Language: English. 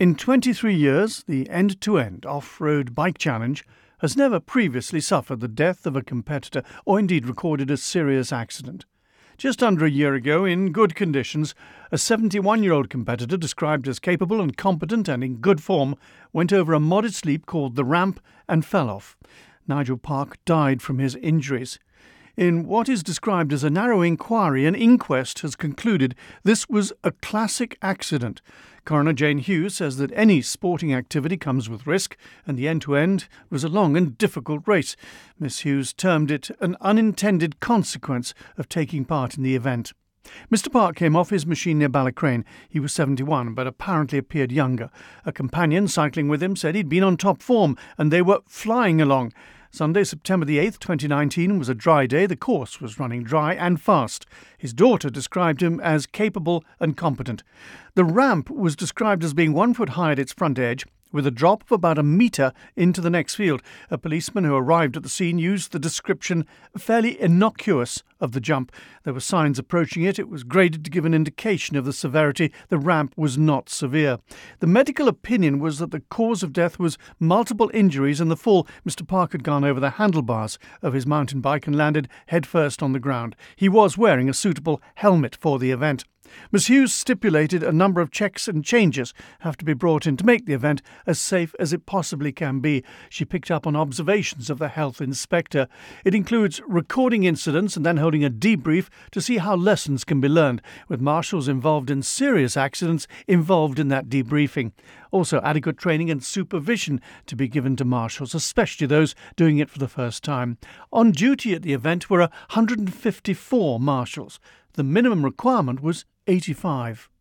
In 23 years, the End-to-End Off-Road Bike Challenge has never previously suffered the death of a competitor or indeed recorded a serious accident. Just under a year ago, in good conditions, a 71-year-old competitor described as capable and competent and in good form went over a modest leap called the ramp and fell off. Nigel Park died from his injuries. In what is described as a narrow inquiry, an inquest has concluded this was a classic accident. Coroner Jane Hughes says that any sporting activity comes with risk, and the end-to-end was a long and difficult race. Miss Hughes termed it an unintended consequence of taking part in the event. Mr. Park came off his machine near Ballacrane. He was 71, but apparently appeared younger. A companion cycling with him said he'd been on top form, and they were flying along. Sunday, September the 8th, 2019, was a dry day. The course was running dry and fast. His daughter described him as capable and competent. The ramp was described as being 1 foot high at its front edge, with a drop of about a metre into the next field. A policeman who arrived at the scene used the description fairly innocuous of the jump. There were signs approaching it. It was graded to give an indication of the severity. The ramp was not severe. The medical opinion was that the cause of death was multiple injuries. In the fall, Mr. Park had gone over the handlebars of his mountain bike and landed headfirst on the ground. He was wearing a suitable helmet for the event. Ms. Hughes stipulated a number of checks and changes have to be brought in to make the event as safe as it possibly can be. She picked up on observations of the health inspector. It includes recording incidents and then holding a debrief to see how lessons can be learned, with marshals involved in serious accidents involved in that debriefing. Also, adequate training and supervision to be given to marshals, especially those doing it for the first time. On duty at the event were 154 marshals. The minimum requirement was 85.